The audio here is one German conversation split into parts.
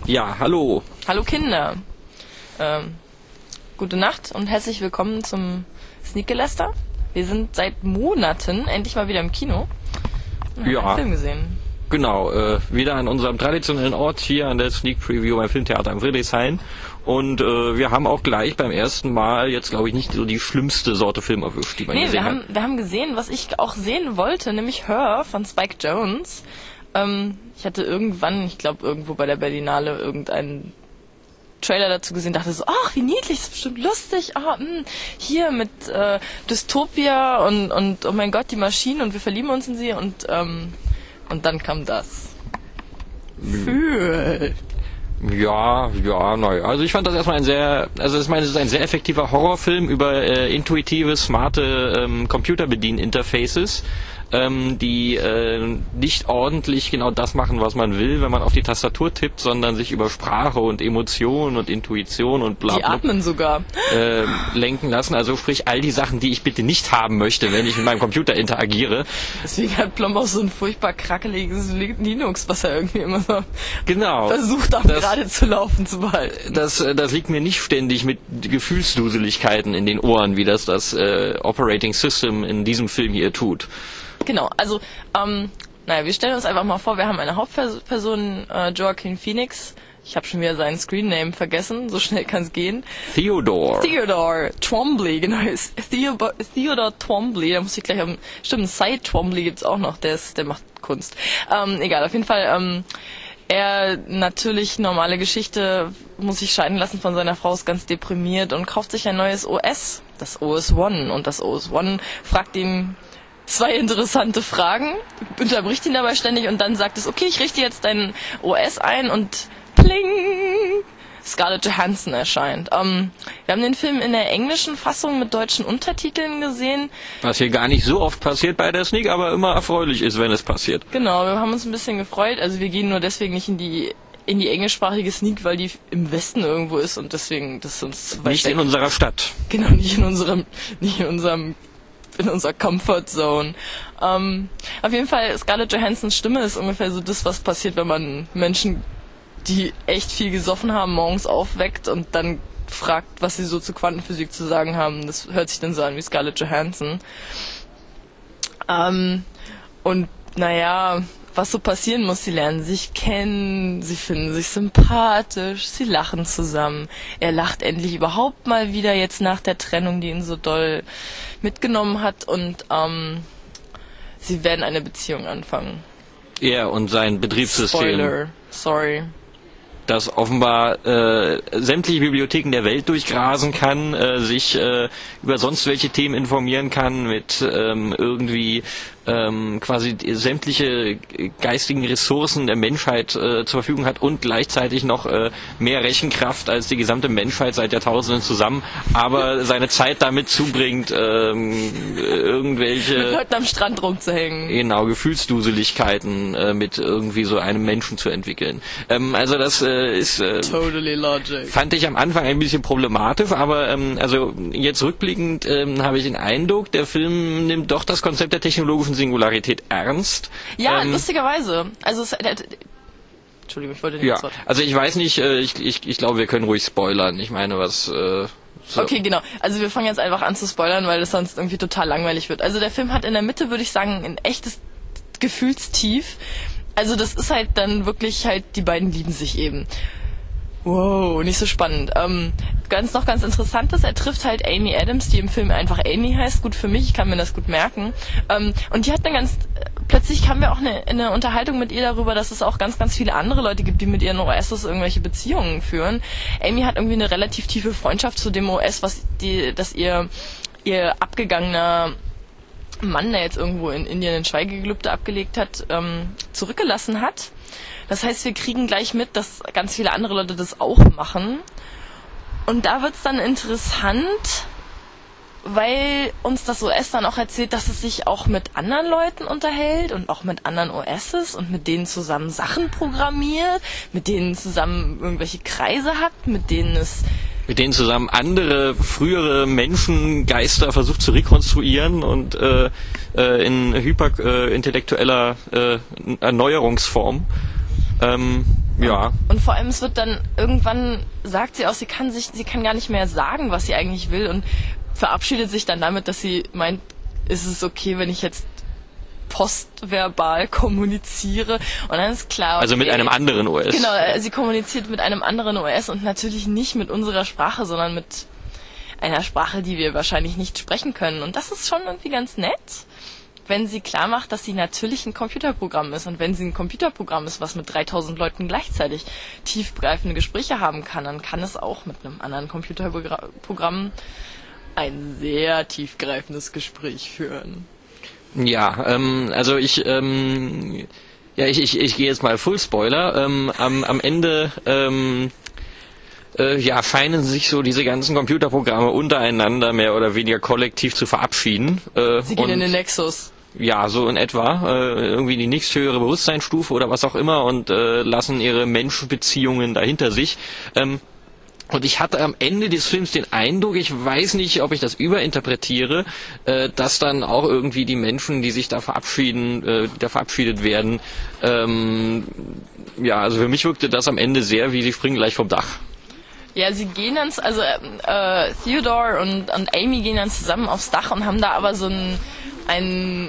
Ja, hallo. Hallo Kinder. Gute Nacht und herzlich willkommen zum Sneak-Geläster. Wir sind seit Monaten endlich mal wieder im Kino. Und haben einen Film gesehen. Genau, wieder an unserem traditionellen Ort hier an der Sneak Preview beim Filmtheater am Friedrichshain. Und wir haben auch gleich beim ersten Mal jetzt, glaube ich, nicht so die schlimmste Sorte Film erwischt, die man gesehen hat. Wir haben gesehen, was ich auch sehen wollte, nämlich Her von Spike Jonze. Ich hatte irgendwann, ich glaube irgendwo bei der Berlinale, irgendeinen Trailer dazu gesehen, dachte so, ach, wie niedlich, das ist bestimmt lustig, hier mit Dystopia und oh mein Gott, die Maschinen und wir verlieben uns in sie und dann kam das. Ja, naja. Also ich fand das erstmal es ist ein sehr effektiver Horrorfilm über intuitive, smarte Computerbedieninterfaces, die nicht ordentlich genau das machen, was man will, wenn man auf die Tastatur tippt, sondern sich über Sprache und Emotion und Intuition und bla die atmen sogar lenken lassen. Also sprich all die Sachen, die ich bitte nicht haben möchte, wenn ich mit meinem Computer interagiere. Deswegen hat Plom auch so ein furchtbar krackeliges Linux, was er irgendwie immer so versucht auch gerade zu laufen zu behalten. Das liegt mir nicht ständig mit Gefühlsduseligkeiten in den Ohren, wie das Operating System in diesem Film hier tut. Genau, also, wir stellen uns einfach mal vor, wir haben eine Hauptperson, Joaquin Phoenix. Ich habe schon wieder seinen Screenname vergessen, so schnell kann es gehen. Theodore Twombly, genau, ist Theodore Twombly, da muss ich gleich stimmt, Cy Twombly gibt's auch noch, der macht Kunst. Egal, auf jeden Fall, er, natürlich, normale Geschichte, muss sich scheiden lassen von seiner Frau, ist ganz deprimiert und kauft sich ein neues OS, das OS One. Und das OS One fragt ihm 2 interessante Fragen, unterbricht ihn dabei ständig und dann sagt es, okay, ich richte jetzt dein OS ein und pling! Scarlett Johansson erscheint. Wir haben den Film in der englischen Fassung mit deutschen Untertiteln gesehen. Was hier gar nicht so oft passiert bei der Sneak, aber immer erfreulich ist, wenn es passiert. Genau, wir haben uns ein bisschen gefreut. Also wir gehen nur deswegen nicht in die englischsprachige Sneak, weil die im Westen irgendwo ist und deswegen, das ist uns zu weit nicht weg. In unserer Stadt. Genau, nicht in unserer Comfort Zone. Auf jeden Fall, Scarlett Johansons Stimme ist ungefähr so das, was passiert, wenn man Menschen, die echt viel gesoffen haben, morgens aufweckt und dann fragt, was sie so zu Quantenphysik zu sagen haben. Das hört sich dann so an wie Scarlett Johansson. Und naja, was so passieren muss, sie lernen sich kennen, sie finden sich sympathisch, sie lachen zusammen. Er lacht endlich überhaupt mal wieder jetzt nach der Trennung, die ihn so doll mitgenommen hat und sie werden eine Beziehung anfangen. Er und sein Betriebssystem. Spoiler, sorry. Das offenbar sämtliche Bibliotheken der Welt durchgrasen kann, sich über sonst welche Themen informieren kann, mit irgendwie quasi sämtliche geistigen Ressourcen der Menschheit zur Verfügung hat und gleichzeitig noch mehr Rechenkraft als die gesamte Menschheit seit Jahrtausenden zusammen, aber seine Zeit damit zubringt, irgendwelche mit Leuten am Strand rumzuhängen. Genau, Gefühlsduseligkeiten mit irgendwie so einem Menschen zu entwickeln. Also das ist totally logic. Fand ich am Anfang ein bisschen problematisch, aber also jetzt rückblickend habe ich den Eindruck, der Film nimmt doch das Konzept der technologischen Singularität ernst. Ja, lustigerweise. Also Entschuldigung, ich wollte nicht das Wort. Also ich weiß nicht, ich glaube, wir können ruhig spoilern. Ich meine, was so. Okay, genau. Also wir fangen jetzt einfach an zu spoilern, weil es sonst irgendwie total langweilig wird. Also der Film hat in der Mitte, würde ich sagen, ein echtes Gefühlstief. Also das ist halt dann wirklich die beiden lieben sich eben. Wow, nicht so spannend. Ganz interessant ist, er trifft halt Amy Adams, die im Film einfach Amy heißt. Gut für mich, ich kann mir das gut merken. Und die hat plötzlich haben wir auch eine Unterhaltung mit ihr darüber, dass es auch ganz viele andere Leute gibt, die mit ihren OSs irgendwelche Beziehungen führen. Amy hat irgendwie eine relativ tiefe Freundschaft zu dem OS, das ihr abgegangener Mann, der jetzt irgendwo in Indien ein Schweigegelübde abgelegt hat, zurückgelassen hat. Das heißt, wir kriegen gleich mit, dass ganz viele andere Leute das auch machen. Und da wird's dann interessant, weil uns das OS dann auch erzählt, dass es sich auch mit anderen Leuten unterhält und auch mit anderen OSs und mit denen zusammen Sachen programmiert, mit denen zusammen irgendwelche Kreise hat, mit denen zusammen andere frühere Menschengeister versucht zu rekonstruieren und in hyperintellektueller Erneuerungsform. Ja. Und vor allem, es wird dann irgendwann, sagt sie auch, sie kann gar nicht mehr sagen, was sie eigentlich will und verabschiedet sich dann damit, dass sie meint, ist es okay, wenn ich jetzt postverbal kommuniziere, und dann ist klar, okay, also mit einem anderen OS. Genau, sie kommuniziert mit einem anderen OS und natürlich nicht mit unserer Sprache, sondern mit einer Sprache, die wir wahrscheinlich nicht sprechen können, und das ist schon irgendwie ganz nett, wenn sie klar macht, dass sie natürlich ein Computerprogramm ist, und wenn sie ein Computerprogramm ist, was mit 3000 Leuten gleichzeitig tiefgreifende Gespräche haben kann, dann kann es auch mit einem anderen Computerprogramm ein sehr tiefgreifendes Gespräch führen. Ja, also ich gehe jetzt mal Full Spoiler. Am Ende scheinen sich so diese ganzen Computerprogramme untereinander mehr oder weniger kollektiv zu verabschieden. Sie gehen in den Nexus. Ja, so in etwa. Irgendwie die nächsthöhere Bewusstseinsstufe oder was auch immer, und lassen ihre Menschenbeziehungen dahinter sich. Und ich hatte am Ende des Films den Eindruck, ich weiß nicht, ob ich das überinterpretiere, dass dann auch irgendwie die Menschen, die sich da verabschiedet werden, also für mich wirkte das am Ende sehr wie, sie springen gleich vom Dach. Ja, sie gehen dann, also Theodore und Amy gehen dann zusammen aufs Dach und haben da aber so einen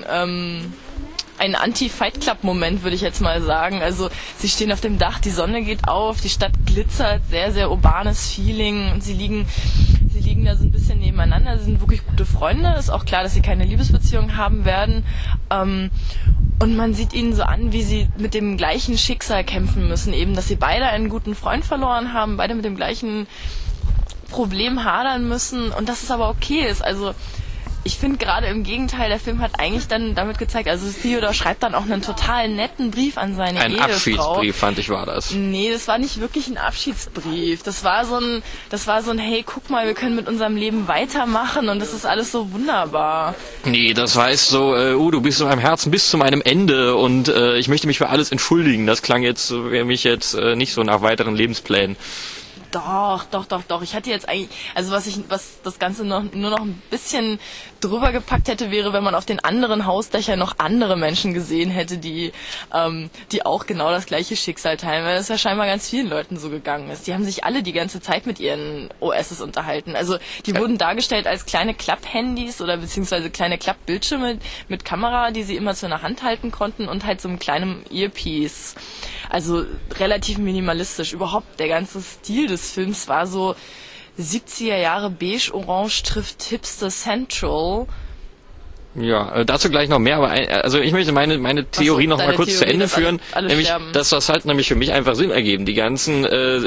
Anti-Fight-Club-Moment, würde ich jetzt mal sagen. Also sie stehen auf dem Dach, die Sonne geht auf, die Stadt glitzert, sehr, sehr urbanes Feeling, und sie liegen da so ein bisschen nebeneinander, sie sind wirklich gute Freunde, ist auch klar, dass sie keine Liebesbeziehung haben werden, und man sieht ihnen so an, wie sie mit dem gleichen Schicksal kämpfen müssen, eben, dass sie beide einen guten Freund verloren haben, beide mit dem gleichen Problem hadern müssen, und dass es aber okay ist. Also ich finde gerade im Gegenteil, der Film hat eigentlich dann damit gezeigt, also Theodor schreibt dann auch einen total netten Brief an seine Ehefrau. Ein Abschiedsbrief, fand ich, war das. Nee, das war nicht wirklich ein Abschiedsbrief. Das war so ein, hey, guck mal, wir können mit unserem Leben weitermachen und das ist alles so wunderbar. Nee, das heißt so, du bist in meinem Herzen bis zu meinem Ende, und ich möchte mich für alles entschuldigen. Das klang jetzt für mich nicht so nach weiteren Lebensplänen. Doch. Ich hatte jetzt eigentlich, also was das Ganze nur noch ein bisschen drüber gepackt hätte, wäre, wenn man auf den anderen Hausdächern noch andere Menschen gesehen hätte, die auch genau das gleiche Schicksal teilen, weil das ja scheinbar ganz vielen Leuten so gegangen ist. Die haben sich alle die ganze Zeit mit ihren OSs unterhalten. Also die wurden dargestellt als kleine Klapp-Handys oder beziehungsweise kleine Klappbildschirme mit Kamera, die sie immer so in der Hand halten konnten, und halt so einem kleinen Earpiece. Also relativ minimalistisch. Überhaupt der ganze Stil des Films war so 70er Jahre beige-orange trifft Hipster Central. Ja, dazu gleich noch mehr, aber also ich möchte meine Theorie noch mal kurz zu Ende führen, nämlich, dass das halt nämlich für mich einfach Sinn ergeben. Die ganzen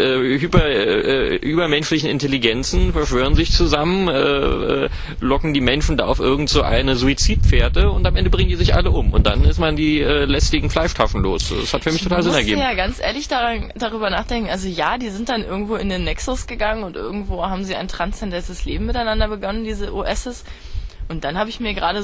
übermenschlichen Intelligenzen verschwören sich zusammen, locken die Menschen da auf irgend so eine Suizidpferde, und am Ende bringen die sich alle um, und dann ist man die lästigen Fleischtaschen los. Das hat für mich total Sinn ergeben. Ich muss ja ganz ehrlich darüber nachdenken, also ja, die sind dann irgendwo in den Nexus gegangen und irgendwo haben sie ein transzendentes Leben miteinander begonnen, diese OSs. Und dann habe ich mir gerade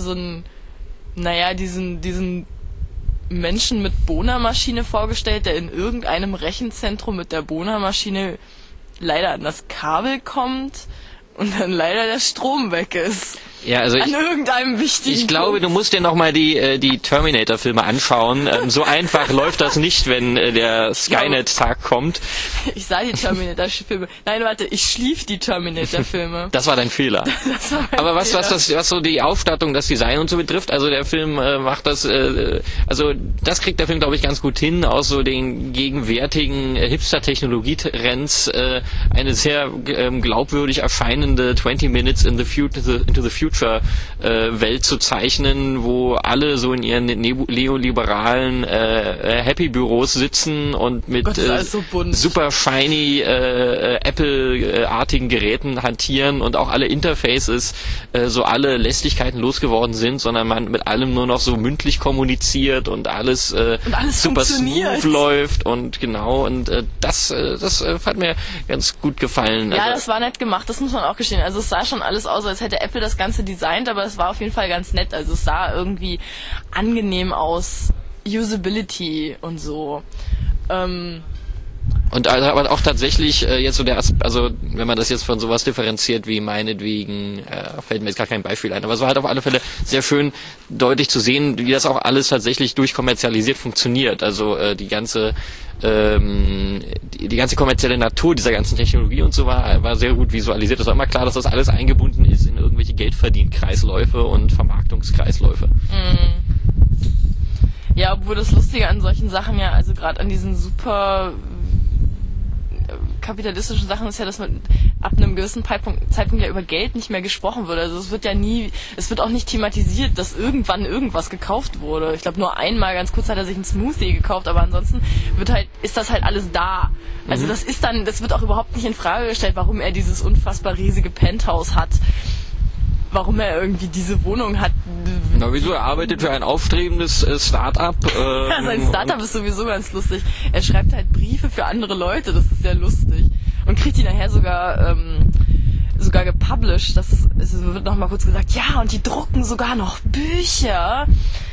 diesen Menschen mit Bohrmaschine vorgestellt, der in irgendeinem Rechenzentrum mit der Bohrmaschine leider an das Kabel kommt und dann leider der Strom weg ist. Ja, also an irgendeinem wichtigen Ich glaube, du musst dir nochmal die Terminator-Filme anschauen. So einfach läuft das nicht, wenn der Skynet-Tag kommt. Ich sah die Terminator-Filme. Nein, warte, ich schlief die Terminator-Filme. Das war dein Fehler. Aber was so die Ausstattung, das Design und so betrifft, also der Film macht das, also das kriegt der Film, glaube ich, ganz gut hin, aus so den gegenwärtigen Hipster-Technologie-Trends eine sehr glaubwürdig erscheinende 20 Minutes into the future Welt zu zeichnen, wo alle so in ihren neoliberalen Happy-Büros sitzen und mit so super shiny Apple-artigen Geräten hantieren und auch alle Interfaces so alle Lästigkeiten losgeworden sind, sondern man mit allem nur noch so mündlich kommuniziert und alles super smooth läuft, und genau, und das hat mir ganz gut gefallen. Ja, das war nett gemacht, das muss man auch gestehen. Also es sah schon alles aus, als hätte Apple das Ganze designt, aber es war auf jeden Fall ganz nett. Also es sah irgendwie angenehm aus, Usability und so. Und Und aber auch tatsächlich jetzt so also wenn man das jetzt von sowas differenziert wie meinetwegen, fällt mir jetzt gar kein Beispiel ein, aber es war halt auf alle Fälle sehr schön deutlich zu sehen, wie das auch alles tatsächlich durchkommerzialisiert funktioniert. Also die ganze kommerzielle Natur dieser ganzen Technologie und so war sehr gut visualisiert. Es war immer klar, dass das alles eingebunden ist in irgendwelche Geldverdienkreisläufe und Vermarktungskreisläufe. Ja, obwohl das Lustige an solchen Sachen ja, also gerade an diesen super kapitalistischen Sachen ist ja, dass man ab einem gewissen Zeitpunkt ja über Geld nicht mehr gesprochen wird. Also es wird auch nicht thematisiert, dass irgendwann irgendwas gekauft wurde. Ich glaube nur einmal ganz kurz hat er sich einen Smoothie gekauft, aber ansonsten ist das halt alles da. Also das wird auch überhaupt nicht in Frage gestellt, warum er dieses unfassbar riesige Penthouse hat. Warum er irgendwie diese Wohnung hat. Na, wieso? Er arbeitet für ein aufstrebendes Start-up. Ja, sein Start-up ist sowieso ganz lustig. Er schreibt halt Briefe für andere Leute, das ist sehr lustig. Und kriegt die nachher sogar gepublished. Es wird noch mal kurz gesagt, ja, und die drucken sogar noch Bücher.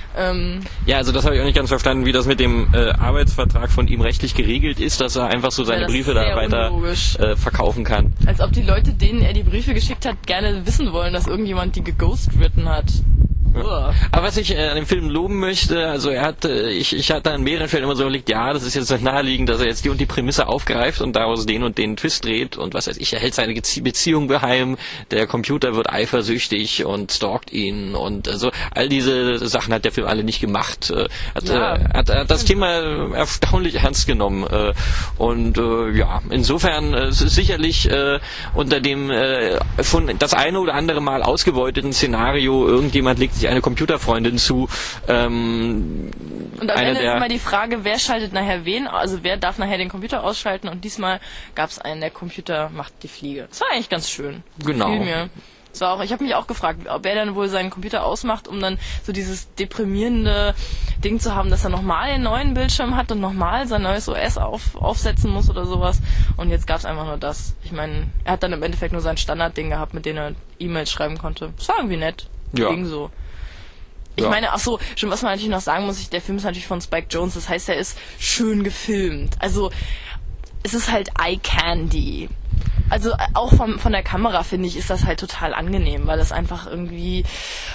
Ja, also das habe ich auch nicht ganz verstanden, wie das mit dem Arbeitsvertrag von ihm rechtlich geregelt ist, dass er einfach so seine Briefe da weiter verkaufen kann. Als ob die Leute, denen er die Briefe geschickt hat, gerne wissen wollen, dass irgendjemand die geghostwritten hat. Ja. Aber was ich an dem Film loben möchte, also ich hatte an mehreren Fällen immer so überlegt, ja, das ist jetzt naheliegend, dass er jetzt die und die Prämisse aufgreift und daraus den und den Twist dreht und was weiß ich, er hält seine Beziehung geheim, der Computer wird eifersüchtig und stalkt ihn und so, all diese Sachen hat der Film alle nicht gemacht. Hat das Thema erstaunlich ernst genommen und ja, insofern es ist sicherlich unter dem von das eine oder andere Mal ausgebeuteten Szenario, irgendjemand legt sich eine Computerfreundin zu. Und am Ende ist immer die Frage, wer schaltet nachher wen, also wer darf nachher den Computer ausschalten, und diesmal gab es einen, der Computer macht die Fliege. Das war eigentlich ganz schön. Genau. Ich habe mich auch gefragt, ob er dann wohl seinen Computer ausmacht, um dann so dieses deprimierende Ding zu haben, dass er nochmal einen neuen Bildschirm hat und nochmal sein neues OS aufsetzen muss oder sowas. Und jetzt gab es einfach nur das. Ich meine, er hat dann im Endeffekt nur sein Standardding gehabt, mit dem er E-Mails schreiben konnte. Das war irgendwie nett. Ja. Ging so. Ich meine, schon was man natürlich noch sagen muss, der Film ist natürlich von Spike Jonze, das heißt, er ist schön gefilmt. Also, es ist halt Eye Candy. Also, auch von der Kamera, finde ich, ist das halt total angenehm, weil es einfach irgendwie,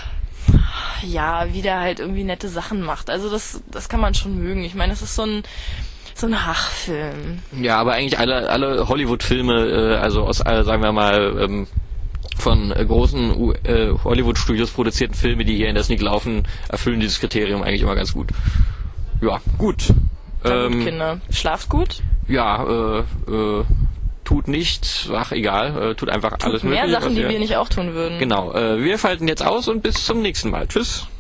ja, wieder halt irgendwie nette Sachen macht. Also, das kann man schon mögen. Ich meine, es ist so ein Hachfilm. Ja, aber eigentlich alle Hollywood-Filme, also aus, sagen wir mal, von großen Hollywood-Studios produzierten Filme, die hier in der Sneak laufen, erfüllen dieses Kriterium eigentlich immer ganz gut. Ja, gut. Kinder, schlaft gut? Ja, tut nichts, egal, tut einfach alles mehr Mögliche. Sachen, die wir nicht auch tun würden. Genau, wir falten jetzt aus und bis zum nächsten Mal. Tschüss.